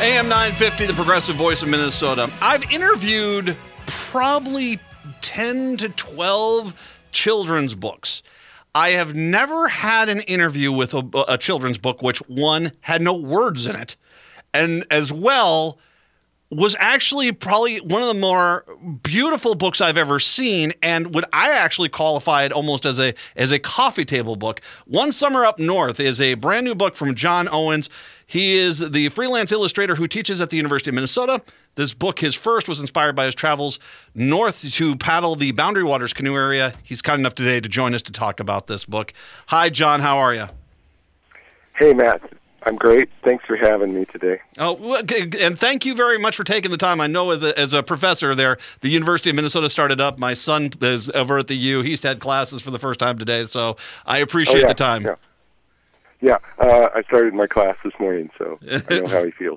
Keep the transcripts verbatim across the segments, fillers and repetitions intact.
A M nine fifty, the progressive voice of Minnesota. I've interviewed probably ten to twelve children's books. I have never had an interview with a, a children's book which, one, had no words in it, and as well was actually probably one of the more beautiful books I've ever seen, and would I actually qualify it almost as a as a coffee table book. One Summer Up North is a brand new book from John Owens. He is the freelance illustrator who teaches at the University of Minnesota. This book, his first, was inspired by his travels north to paddle the Boundary Waters canoe area. He's kind enough today to join us to talk about this book. Hi, John. How are you? Hey, Matt. I'm great. Thanks for having me today. Oh, and thank you very much for taking the time. I know as a, as a professor there, the University of Minnesota started up. My son is over at the U. He's had classes for the first time today, so I appreciate oh, yeah, the time. Yeah, yeah uh, I started my class this morning, so I know how he feels.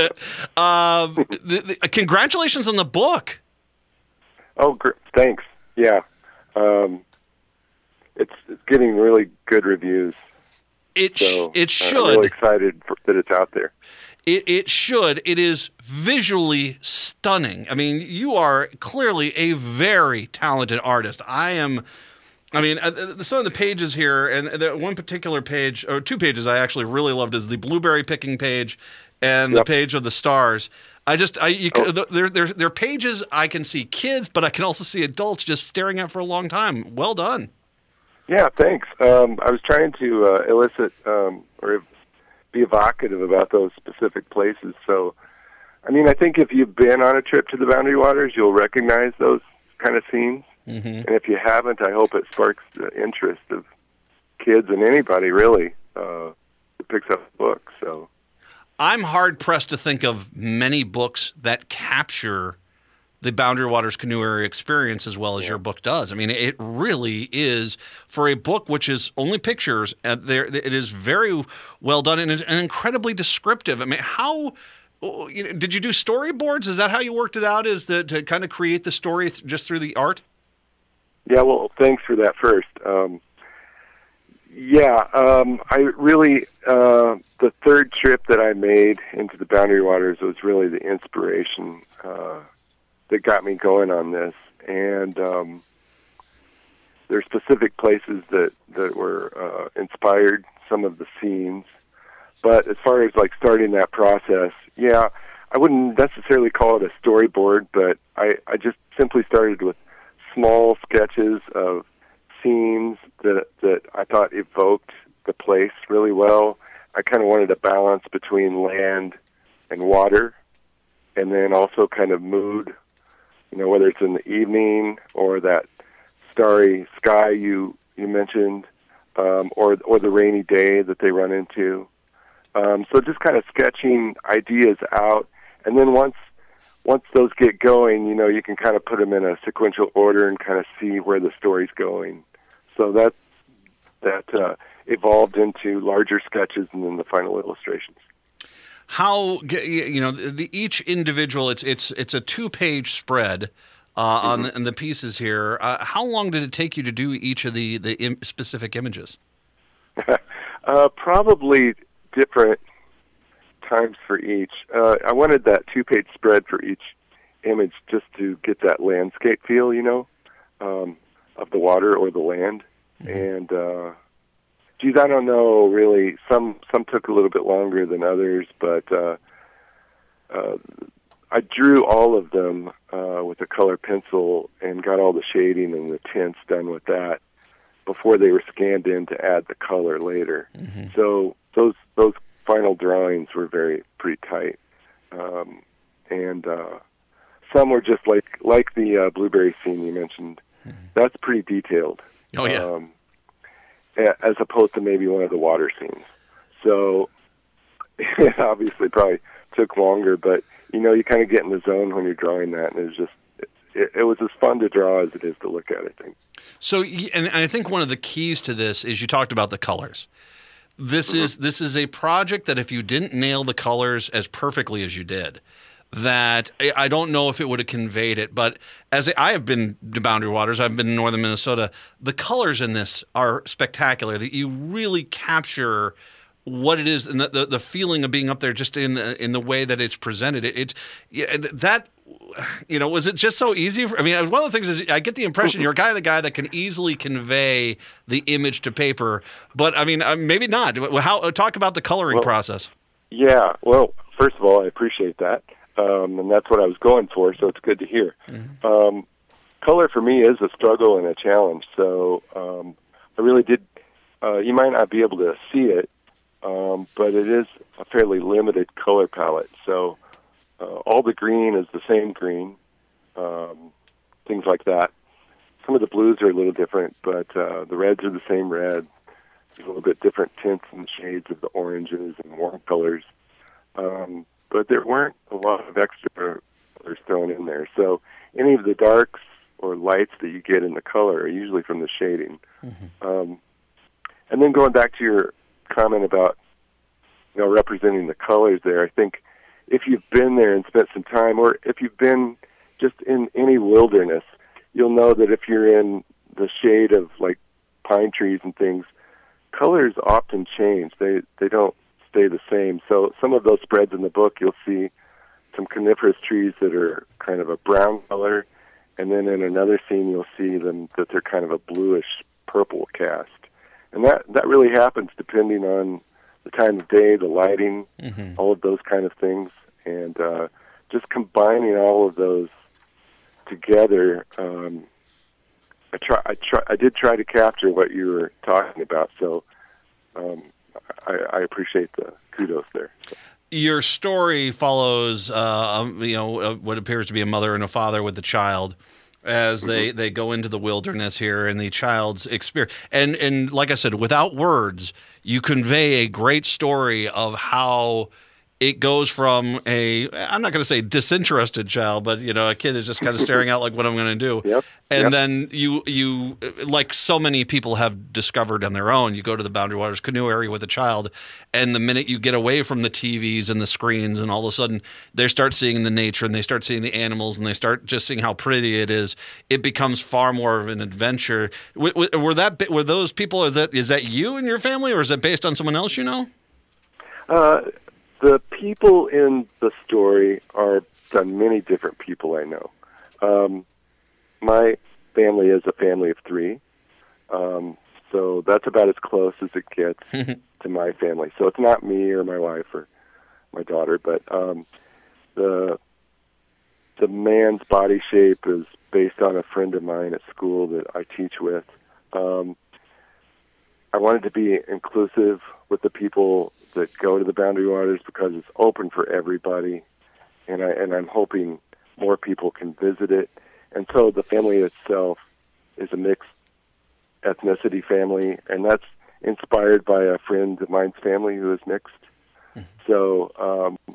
um, the, the, congratulations on the book. Oh, gr- thanks. Yeah. Um, it's, it's getting really good reviews. It sh- so, it should. I'm really excited for, that it's out there. It it should. It is visually stunning. I mean, you are clearly a very talented artist. I am. I mean, uh, some of the pages here, and the one particular page, or two pages I actually really loved, is the blueberry picking page and yep. the page of the stars. I just, I you, oh. there, there, there are pages I can see kids, but I can also see adults just staring at for a long time. Well done. Yeah, thanks. Um, I was trying to uh, elicit um, or be evocative about those specific places. So, I mean, I think if you've been on a trip to the Boundary Waters, you'll recognize those kind of scenes. Mm-hmm. And if you haven't, I hope it sparks the interest of kids and anybody, really, uh, that picks up a book. So, I'm hard-pressed to think of many books that capture the Boundary Waters canoe area experience as well as yeah. your book does. I mean, it really is, for a book which is only pictures, uh, there it is very well done and, and incredibly descriptive. I mean, how you know, did you do storyboards? Is that how you worked it out, is that to kind of create the story th- just through the art? Yeah, well, thanks for that first. Um, yeah, um, I really, uh, the third trip that I made into the Boundary Waters was really the inspiration uh that got me going on this, and um, there are specific places that that were uh, inspired some of the scenes. But as far as like starting that process, yeah, I wouldn't necessarily call it a storyboard, but I, I just simply started with small sketches of scenes that that I thought evoked the place really well. I kind of wanted a balance between land and water, and then also kind of mood. You know, whether it's in the evening or that starry sky you you mentioned, um, or or the rainy day that they run into. Um, so just kind of sketching ideas out, and then once once those get going, you know, you can kind of put them in a sequential order and kind of see where the story's going. So that that uh, evolved into larger sketches and then the final illustrations. How, you know, the, each individual, it's it's it's a two-page spread uh, mm-hmm. on, the, on the pieces here. Uh, how long did it take you to do each of the, the im- specific images? uh, probably different times for each. Uh, I wanted that two-page spread for each image just to get that landscape feel, you know, um, of the water or the land. Mm-hmm. And... Uh, Geez, I don't know, really. Some some took a little bit longer than others, but uh, uh, I drew all of them uh, with a color pencil and got all the shading and the tints done with that before they were scanned in to add the color later. Mm-hmm. So those those final drawings were very pretty tight, um, and uh, some were just like like the uh, blueberry scene you mentioned. Mm-hmm. That's pretty detailed. Oh yeah. Um, as opposed to maybe one of the water scenes. So it obviously probably took longer, but, you know, you kind of get in the zone when you're drawing that, and it was just, it, it was as fun to draw as it is to look at, I think. So, and I think one of the keys to this is you talked about the colors. This mm-hmm. is this is a project that if you didn't nail the colors as perfectly as you did, that I don't know if it would have conveyed it, but as I have been to Boundary Waters, I've been in northern Minnesota, the colors in this are spectacular, that you really capture what it is and the, the, the feeling of being up there just in the in the way that it's presented. It, it yeah, that, you know, was it just so easy? For, I mean, one of the things is I get the impression you're kind of the guy that can easily convey the image to paper, but I mean, uh, maybe not. How talk about the coloring well, process? Yeah, well, first of all, I appreciate that, um, and that's what I was going for, so it's good to hear. Mm-hmm. Um, color for me is a struggle and a challenge, so um, I really did. Uh, you might not be able to see it, um, but it is a fairly limited color palette. So uh, all the green is the same green, um, things like that. Some of the blues are a little different, but uh, the reds are the same red. There's a little bit different tints and shades of the oranges and warm colors. Um, but there weren't a lot of extra colors thrown in there. So any of the darks or lights that you get in the color are usually from the shading. Mm-hmm. Um, and then going back to your comment about, you know, representing the colors there, I think if you've been there and spent some time, or if you've been just in any wilderness, you'll know that if you're in the shade of like pine trees and things, colors often change. They they don't stay the same. So some of those spreads in the book, you'll see some coniferous trees that are kind of a brown color, and then in another scene you'll see them that they're kind of a bluish purple cast. And that, that really happens depending on the time of day, the lighting, mm-hmm. all of those kind of things. And uh, just combining all of those together, um, I try, I try, I did try to capture what you were talking about. So um, I, I appreciate the kudos there. So. Your story follows, uh, you know, uh, what appears to be a mother and a father with the child as they, mm-hmm. they go into the wilderness here, and the child's experience. And and like I said, without words, you convey a great story of how it goes from a, I'm not going to say disinterested child, but, you know, a kid that's just kind of staring out like, what I'm going to do. Yep. And yep. then you, you, like so many people have discovered on their own, you go to the Boundary Waters canoe area with a child, and the minute you get away from the T Vs and the screens, and all of a sudden they start seeing the nature, and they start seeing the animals, and they start just seeing how pretty it is, it becomes far more of an adventure. Were that, were those people, or that, is that you and your family, or is that based on someone else you know? Uh, The people in the story are done many different people I know. Um, my family is a family of three, um, so that's about as close as it gets to my family. So it's not me or my wife or my daughter, but um, the the man's body shape is based on a friend of mine at school that I teach with. Um, I wanted to be inclusive with the people that go to the Boundary Waters because it's open for everybody, and I and I'm hoping more people can visit it. And so the family itself is a mixed ethnicity family, and that's inspired by a friend of mine's family who is mixed. Mm-hmm. So um,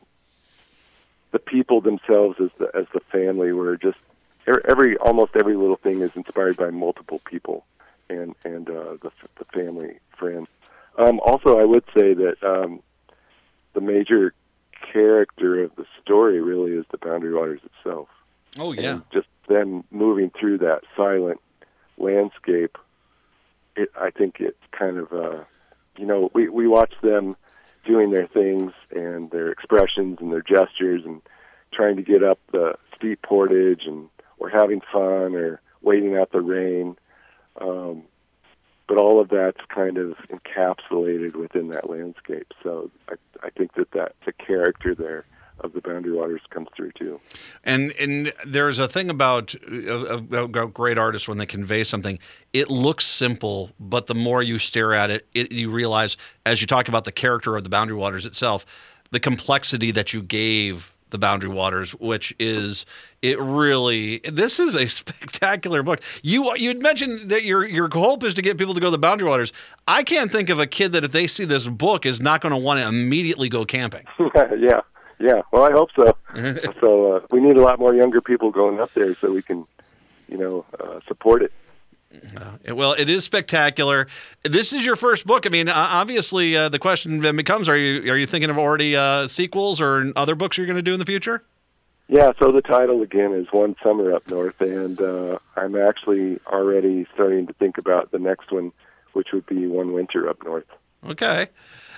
the people themselves as the as the family were just every almost every little thing is inspired by multiple people and and uh, the the family friends. Um, also, I would say that um, the major character of the story really is the Boundary Waters itself. Oh, yeah. And just them moving through that silent landscape, it, I think it kind of, uh, you know, we, we watch them doing their things and their expressions and their gestures and trying to get up the steep portage, and or having fun or waiting out the rain. Um, But all of that's kind of encapsulated within that landscape. So I, I think that, that the character there of the Boundary Waters comes through too. And and there's a thing about a, a great artists when they convey something, it looks simple, but the more you stare at it, it, you realize, as you talk about the character of the Boundary Waters itself, the complexity that you gave the Boundary Waters, which is it really. This is a spectacular book. You you had mentioned that your your hope is to get people to go to the Boundary Waters. I can't think of a kid that if they see this book is not going to want to immediately go camping. yeah, yeah. Well, I hope so. so uh, we need a lot more younger people going up there so we can, you know, uh, support it. Uh, well, it is spectacular. This is your first book. I mean, obviously, uh, the question then becomes: Are you are you thinking of already uh, sequels or other books you're going to do in the future? Yeah. So the title again is One Summer Up North, and uh, I'm actually already starting to think about the next one, which would be One Winter Up North. Okay.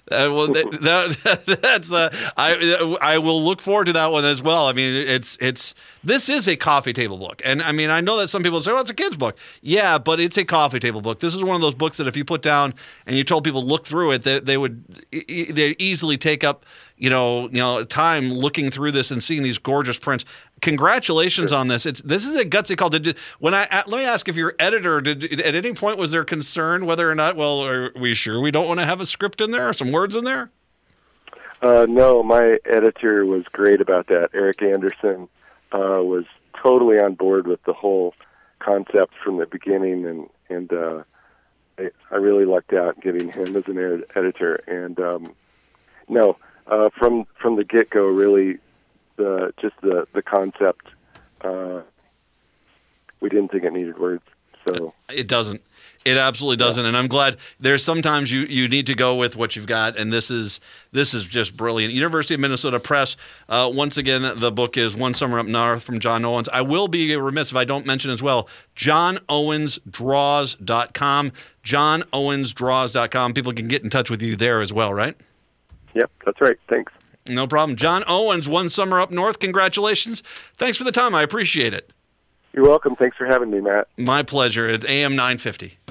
Uh, well, that, that, that's uh, I I will look forward to that one as well. I mean, it's it's this is a coffee table book, and I mean, I know that some people say, "Well, it's a kid's book." Yeah, but it's a coffee table book. This is one of those books that if you put down and you told people look through it, they, they would they easily take up you know you know time looking through this and seeing these gorgeous prints. Congratulations on this. It's this is a gutsy call. Did when I let me ask if your editor did at any point was there concern whether or not? Well, are we sure we don't want to have a script in there, or some words in there? Uh, no, my editor was great about that. Eric Anderson uh, was totally on board with the whole concept from the beginning, and and uh, I, I really lucked out getting him as an ed- editor. And um, no, uh, from from the get go, really. The, just the, the concept, uh, we didn't think it needed words. So it doesn't. It absolutely doesn't. Yeah. And I'm glad there's sometimes you, you need to go with what you've got. And this is this is just brilliant. University of Minnesota Press. Uh, once again, the book is One Summer Up North from John Owens. I will be remiss if I don't mention as well, john owens draws dot com. john owens draws dot com. People can get in touch with you there as well, right? Yep, that's right. Thanks. No problem. John Owens, One Summer Up North. Congratulations. Thanks for the time. I appreciate it. You're welcome. Thanks for having me, Matt. My pleasure. It's A M nine fifty.